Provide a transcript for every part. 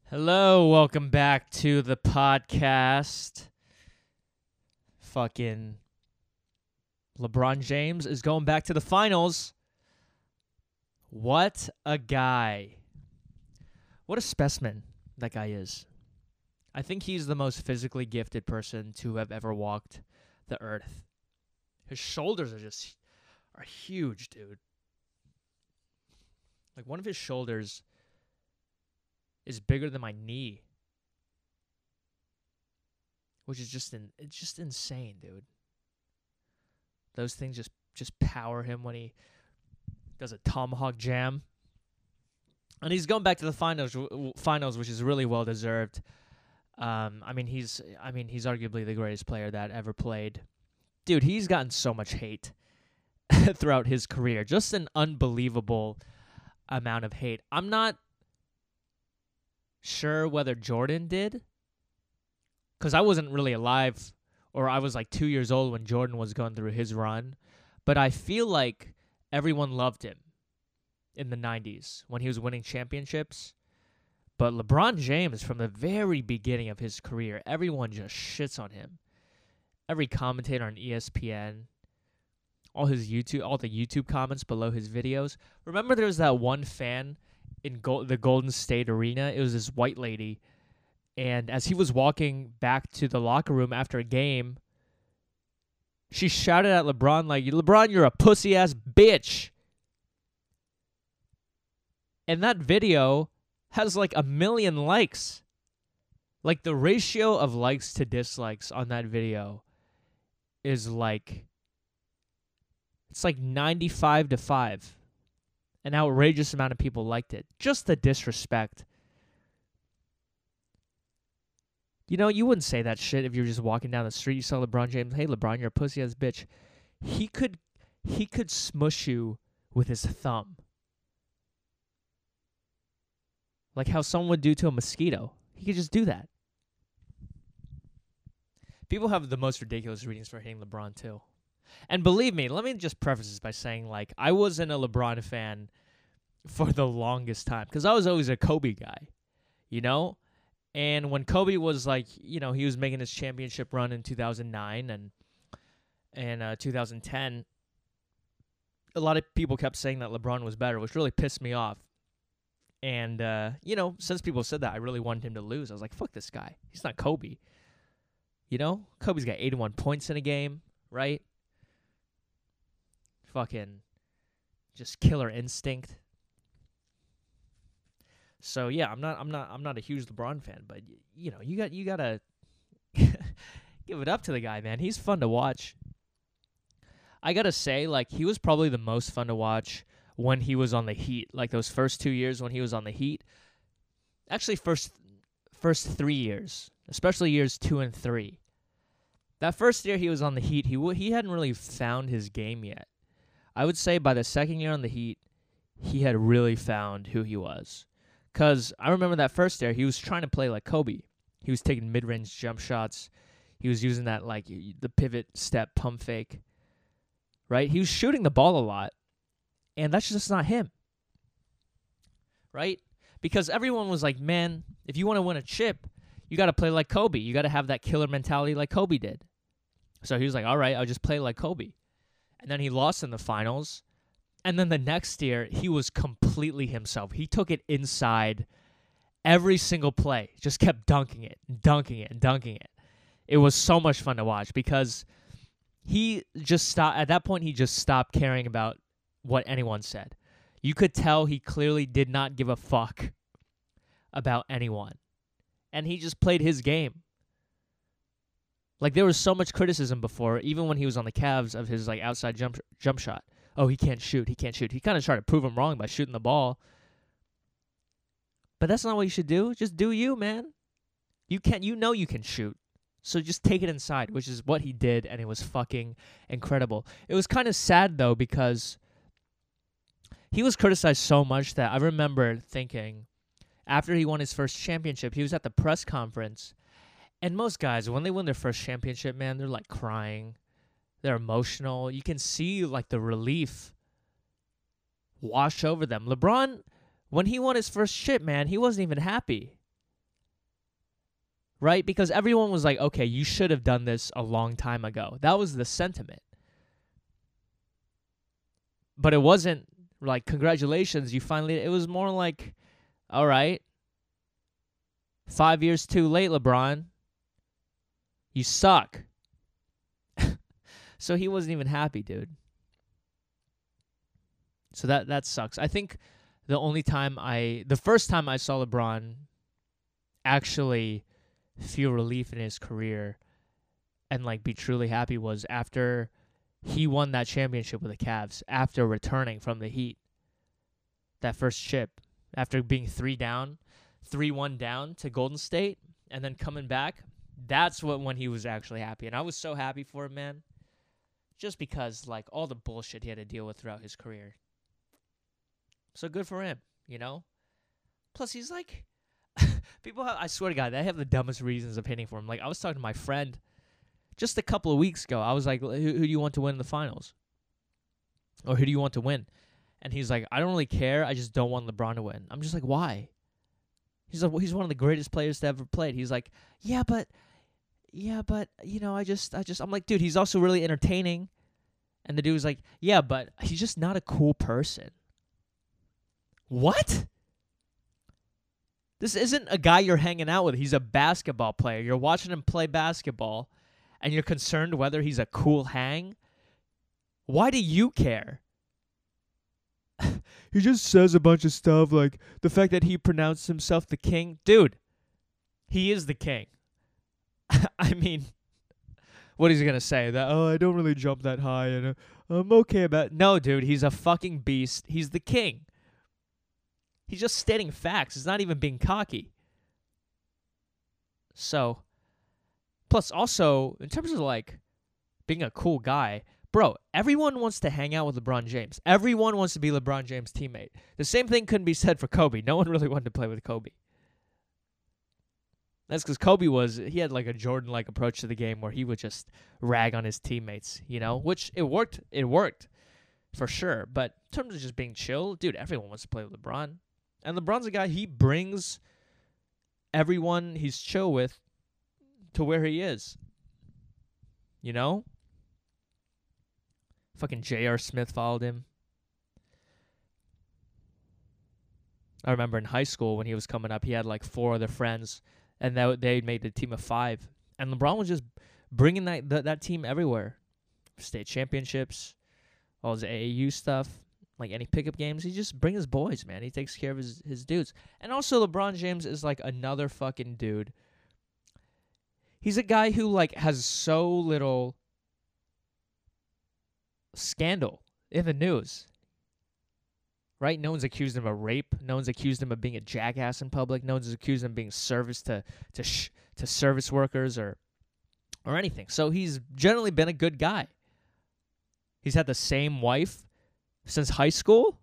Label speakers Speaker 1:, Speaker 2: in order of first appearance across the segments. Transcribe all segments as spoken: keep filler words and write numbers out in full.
Speaker 1: Hello, welcome back to the podcast. Fucking LeBron James is going back to the finals. What a guy. What a specimen that guy is. I think he's the most physically gifted person to have ever walked the earth. His shoulders are just are huge, dude. Like one of his shoulders is bigger than my knee. Which is just in, it's just insane, dude. Those things just, just power him when he does a tomahawk jam. And he's going back to the finals, finals, which is really well deserved. Um, I mean, he's, I mean, he's arguably the greatest player that ever played. Dude, he's gotten so much hate throughout his career. Just an unbelievable amount of hate. I'm not sure whether Jordan did, because I wasn't really alive, or I was like two years old when Jordan was going through his run. But I feel like everyone loved him in the nineties when he was winning championships. But LeBron James, from the very beginning of his career, everyone just shits on him. Every commentator on E S P N, all his YouTube, all the YouTube comments below his videos. Remember, there was that one fan in Go- the Golden State Arena. It was this white lady. And as he was walking back to the locker room after a game, she shouted at LeBron like, "LeBron, you're a pussy-ass bitch." And that video has like a million likes. Like the ratio of likes to dislikes on that video is like, it's like ninety-five to five. An outrageous amount of people liked it. Just the disrespect. You know, you wouldn't say that shit if you were just walking down the street. You saw LeBron James. "Hey, LeBron, you're a pussy-ass bitch." He could, he could smush you with his thumb. Like how someone would do to a mosquito. He could just do that. People have the most ridiculous reasons for hating LeBron, too. And believe me, let me just preface this by saying, like, I wasn't a LeBron fan for the longest time because I was always a Kobe guy, you know? And when Kobe was, like, you know, he was making his championship run in two thousand nine and, and uh, two thousand ten, a lot of people kept saying that LeBron was better, which really pissed me off. And, uh, you know, since people said that, I really wanted him to lose. I was like, fuck this guy. He's not Kobe. You know? Kobe's got eighty-one points in a game, right? Fucking just killer instinct. So yeah, I'm not I'm not I'm not a huge LeBron fan, but y- you know, you got you got to give it up to the guy, man. He's fun to watch. I got to say, like, he was probably the most fun to watch when he was on the Heat, like those first two years when he was on the Heat. Actually, first first three years, especially years two and three. That first year he was on the Heat, he w- he hadn't really found his game yet. I would say by the second year on the Heat, he had really found who he was. Because I remember that first year, he was trying to play like Kobe. He was taking mid-range jump shots. He was using that, like, the pivot step pump fake. Right? He was shooting the ball a lot. And that's just not him. Right? Because everyone was like, man, if you want to win a chip, you got to play like Kobe. You got to have that killer mentality like Kobe did. So he was like, all right, I'll just play like Kobe. And then he lost in the finals. And then the next year, he was completely himself. He took it inside every single play. Just kept dunking it, and dunking it, and dunking it. It was so much fun to watch because he just stopped. At that point, he just stopped caring about what anyone said. You could tell he clearly did not give a fuck about anyone. And he just played his game. Like, there was so much criticism before, even when he was on the Cavs, of his, like, outside jump jump shot. Oh, he can't shoot. He can't shoot. He kind of tried to prove him wrong by shooting the ball. But that's not what you should do. Just do you, man. You can you know you can shoot. So just take it inside, which is what he did, and it was fucking incredible. It was kind of sad, though, because he was criticized so much that I remember thinking, after he won his first championship, he was at the press conference, and most guys, when they win their first championship, man, they're, like, crying. They're emotional. You can see, like, the relief wash over them. LeBron, when he won his first chip, man, he wasn't even happy. right? Because everyone was like, okay, you should have done this a long time ago. That was the sentiment. But it wasn't like, congratulations, you finally, it was more like, all right, five years too late, LeBron. You suck. So he wasn't even happy, dude. So that that sucks. I think the only time I, the first time I saw LeBron actually feel relief in his career and like be truly happy was after he won that championship with the Cavs, after returning from the Heat. That first chip, after being three down, three one down to Golden State, and then coming back, that's what when he was actually happy. And I was so happy for him, man. Just because, like, all the bullshit he had to deal with throughout his career. So good for him, you know? Plus, he's like, people have, I swear to God, they have the dumbest reasons of hitting for him. Like, I was talking to my friend just a couple of weeks ago. I was like, who, who do you want to win the finals? Or who do you want to win? And he's like, I don't really care. I just don't want LeBron to win. I'm just like, why? He's like, well, he's one of the greatest players to ever played. He's like, yeah, but, yeah, but, you know, I just, I just, I'm like, dude, he's also really entertaining. And the dude was like, yeah, but he's just not a cool person. What? This isn't a guy you're hanging out with. He's a basketball player. You're watching him play basketball, and you're concerned whether he's a cool hang? Why do you care? He just says a bunch of stuff, like the fact that he pronounced himself the king. Dude, he is the king. I mean, what is he going to say? That, oh, I don't really jump that high, and uh, I'm okay about it. No, dude, he's a fucking beast. He's the king. He's just stating facts. He's not even being cocky. So, plus also, in terms of, like, being a cool guy, bro, everyone wants to hang out with LeBron James. Everyone wants to be LeBron James' teammate. The same thing couldn't be said for Kobe. No one really wanted to play with Kobe. That's because Kobe was, he had like a Jordan-like approach to the game where he would just rag on his teammates, you know, which it worked. It worked for sure. But in terms of just being chill, dude, everyone wants to play with LeBron. And LeBron's a guy, he brings everyone he's chill with to where he is. You know? Fucking J R. Smith followed him. I remember in high school when he was coming up, he had like four other friends, and that they made the team of five. And LeBron was just bringing that that, that team everywhere. State championships, all his A A U stuff, like any pickup games. He just brings his boys, man. He takes care of his, his dudes. And also LeBron James is like another fucking dude. He's a guy who like has so little scandal in the news, right? No one's accused him of rape. No one's accused him of being a jackass in public. No one's accused him of being service to to sh- to service workers or or anything. So he's generally been a good guy. He's had the same wife since high school.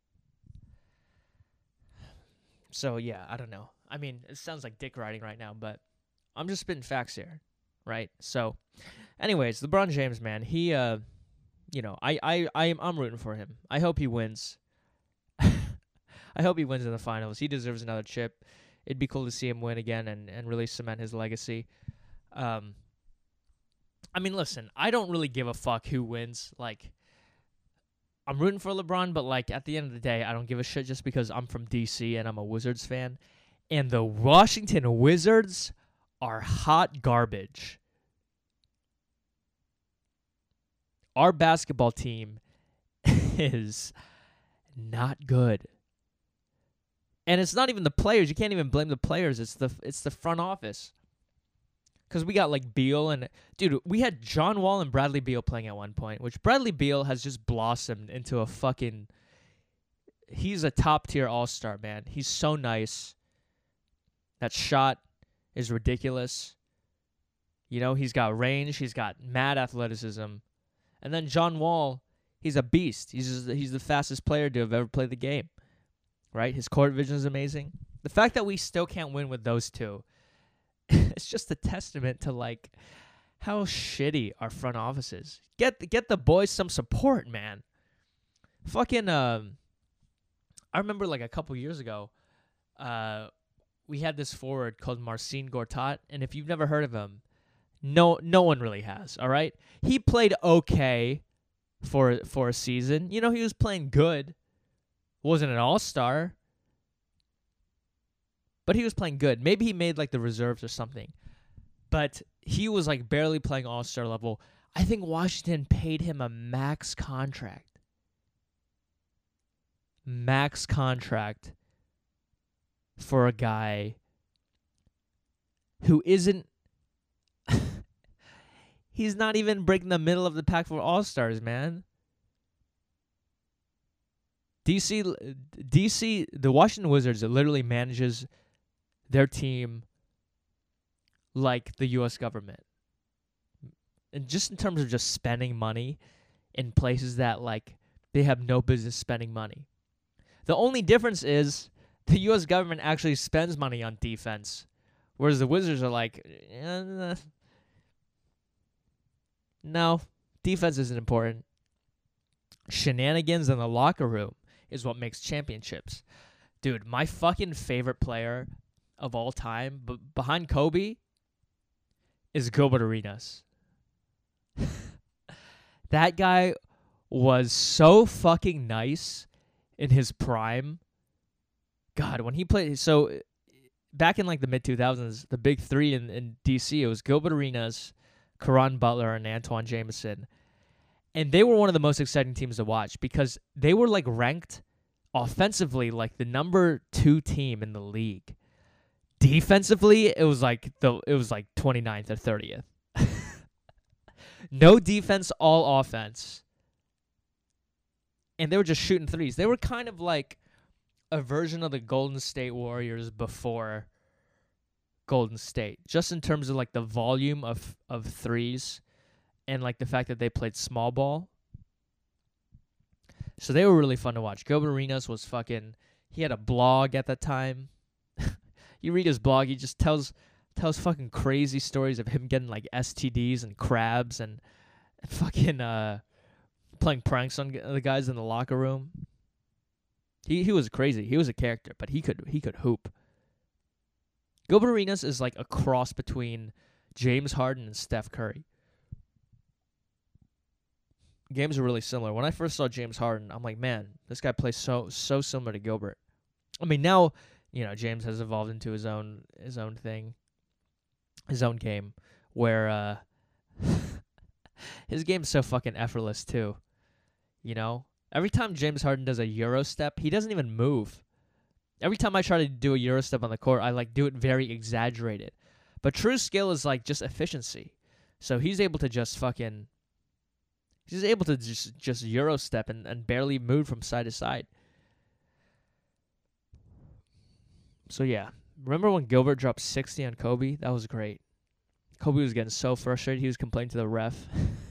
Speaker 1: So yeah, I don't know. I mean, it sounds like dick riding right now, but I'm just spitting facts here, right? So, anyways, LeBron James, man, he uh. You know, I, I, I am, I'm rooting for him. I hope he wins. I hope he wins in the finals. He deserves another chip. It'd be cool to see him win again and, and really cement his legacy. Um, I mean, listen, I don't really give a fuck who wins. Like, I'm rooting for LeBron, but, like, at the end of the day, I don't give a shit just because I'm from D C and I'm a Wizards fan. And the Washington Wizards are hot garbage. Our basketball team is not good. And it's not even the players. You can't even blame the players. It's the it's the front office. Because we got, like, Beal and... Dude, we had John Wall and Bradley Beal playing at one point, which Bradley Beal has just blossomed into a fucking... He's a top-tier all-star, man. He's so nice. That shot is ridiculous. You know, he's got range. He's got mad athleticism. And then John Wall, he's a beast. He's just, he's the fastest player to have ever played the game, right? His court vision is amazing. The fact that we still can't win with those two, it's just a testament to like how shitty our front office is. Get get the boys some support, man. Fucking, um, I remember like a couple years ago, uh, we had this forward called Marcin Gortat, and if you've never heard of him, no no one really has, all right? He played okay for for a season. You know, he was playing good. Wasn't an all-star, but he was playing good. Maybe he made like the reserves or something. But he was like barely playing all-star level. I think Washington paid him a max contract. Max contract for a guy who isn't he's not even breaking the middle of the pack for all-stars, man. D C D C the Washington Wizards, it literally manages their team like the U S government. And just in terms of just spending money in places that like they have no business spending money. The only difference is the U S government actually spends money on defense, whereas the Wizards are like, eh, no, defense isn't important. Shenanigans in the locker room is what makes championships. Dude, my fucking favorite player of all time, b- behind Kobe, is Gilbert Arenas. That guy was so fucking nice in his prime. God, when he played, so back in like the mid two thousands, the big three in, in D C, it was Gilbert Arenas, Caron Butler, and Antoine Jameson. And they were one of the most exciting teams to watch because they were like ranked offensively like the number two team in the league. Defensively, it was like the it was like twenty-ninth or thirtieth. No defense, all offense. And they were just shooting threes. They were kind of like a version of the Golden State Warriors before Golden State, just in terms of like the volume of, of threes and like the fact that they played small ball. So they were really fun to watch. Gilbert Arenas was fucking, he had a blog at that time. You read his blog, he just tells tells fucking crazy stories of him getting like S T Ds and crabs and, and fucking uh, playing pranks on the guys in the locker room. He he was crazy. He was a character, but he could he could hoop. Gilbert Arenas is like a cross between James Harden and Steph Curry. Games are really similar. When I first saw James Harden, I'm like, man, this guy plays so so similar to Gilbert. I mean, now, you know, James has evolved into his own his own thing, his own game, where uh, his game's so fucking effortless too. You know, every time James Harden does a Euro step, he doesn't even move. Every time I try to do a Euro step on the court, I like do it very exaggerated. But true skill is like just efficiency. So he's able to just fucking, he's able to just just Euro step and, and barely move from side to side. So yeah, remember when Gilbert dropped sixty on Kobe? That was great. Kobe was getting so frustrated, he was complaining to the ref.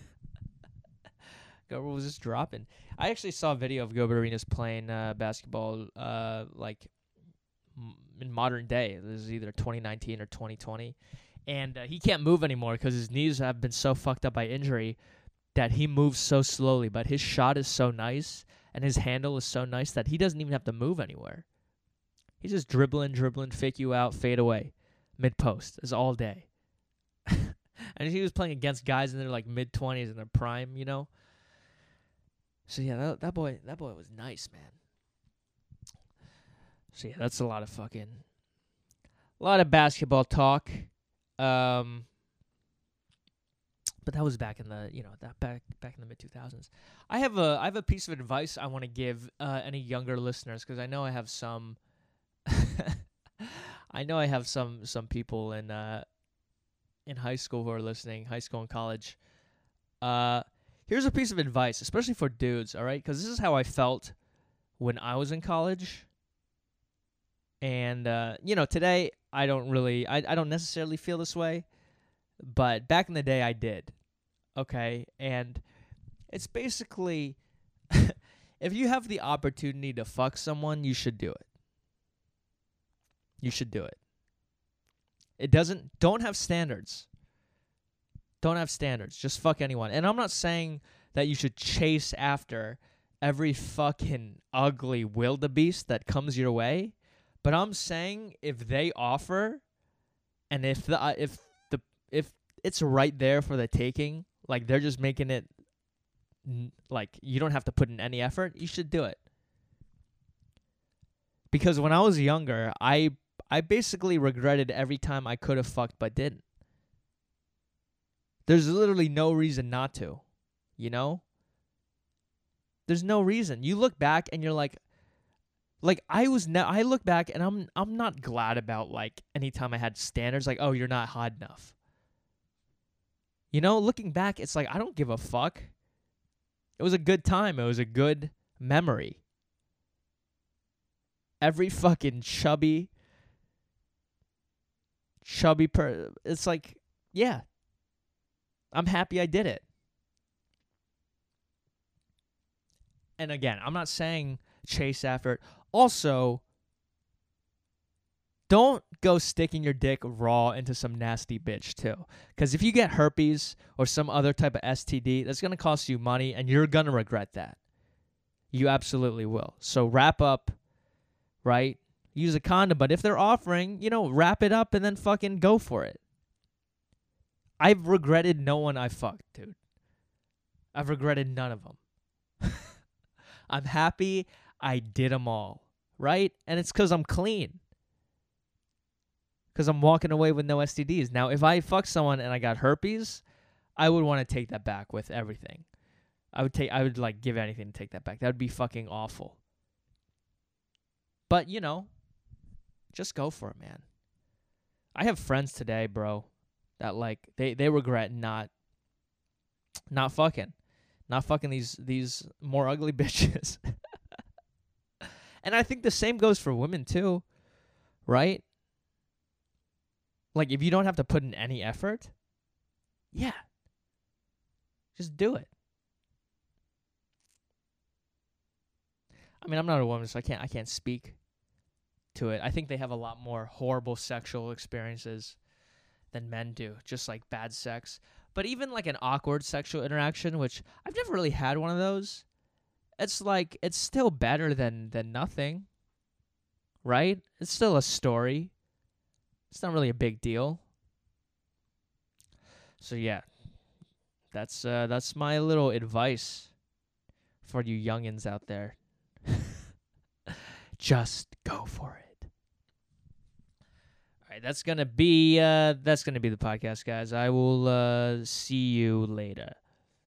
Speaker 1: Gilbert was just dropping. I actually saw a video of Gilbert Arenas playing uh, basketball, uh, like m- in modern day. This is either twenty nineteen or twenty twenty, and uh, he can't move anymore because his knees have been so fucked up by injury that he moves so slowly. But his shot is so nice, and his handle is so nice that he doesn't even have to move anywhere. He's just dribbling, dribbling, fake you out, fade away, mid post. Is all day. And he was playing against guys in their like mid twenties in their prime, you know. So yeah, that that boy that boy was nice, man. So yeah, that's a lot of fucking a lot of basketball talk. Um but that was back in the, you know, that back back in the mid two thousands. I have a I have a piece of advice I want to give uh, any younger listeners, cuz I know I have some I know I have some some people in uh in high school who are listening, high school and college. Uh Here's a piece of advice, especially for dudes, all right? Because this is how I felt when I was in college. And, uh, you know, today I don't really, I, I don't necessarily feel this way. But back in the day, I did. Okay? And it's basically, if you have the opportunity to fuck someone, you should do it. You should do it. It doesn't, don't have standards. Don't have standards. Just fuck anyone. And I'm not saying that you should chase after every fucking ugly wildebeest that comes your way, But I'm saying if they offer, and if the uh, if the if it's right there for the taking, like they're just making it, n- like you don't have to put in any effort, you should do it. Because when I was younger, I I basically regretted every time I could have fucked but didn't. There's literally no reason not to, you know? There's no reason. You look back and you're like, like I was ne- I look back and I'm I'm not glad about like anytime I had standards like, oh, you're not hot enough. You know, looking back, it's like I don't give a fuck. It was a good time. It was a good memory. Every fucking chubby chubby per it's like, yeah. I'm happy I did it. And again, I'm not saying chase after it. Also, don't go sticking your dick raw into some nasty bitch too. Because if you get herpes or some other type of S T D, that's going to cost you money and you're going to regret that. You absolutely will. So wrap up, right? Use a condom. But if they're offering, you know, wrap it up and then fucking go for it. I've regretted no one I fucked, dude. I've regretted none of them. I'm happy I did them all, right? And it's because I'm clean. Because I'm walking away with no S T Ds. Now, if I fuck someone and I got herpes, I would want to take that back with everything. I would take, I would like give anything to take that back. That would be fucking awful. But, you know, just go for it, man. I have friends today, bro, that like they, they regret not not fucking. Not fucking these these more ugly bitches. And I think the same goes for women too, right? Like if you don't have to put in any effort, yeah. Just do it. I mean, I'm not a woman, so I can't I can't speak to it. I think they have a lot more horrible sexual experiences than men do, just like bad sex. But even like an awkward sexual interaction, which I've never really had one of those, it's like it's still better than than nothing, right? It's still a story. It's not really a big deal. So yeah, that's uh, that's my little advice for you youngins out there. Just go for it. All right, that's gonna be uh, that's gonna be the podcast, guys. I will uh, see you later.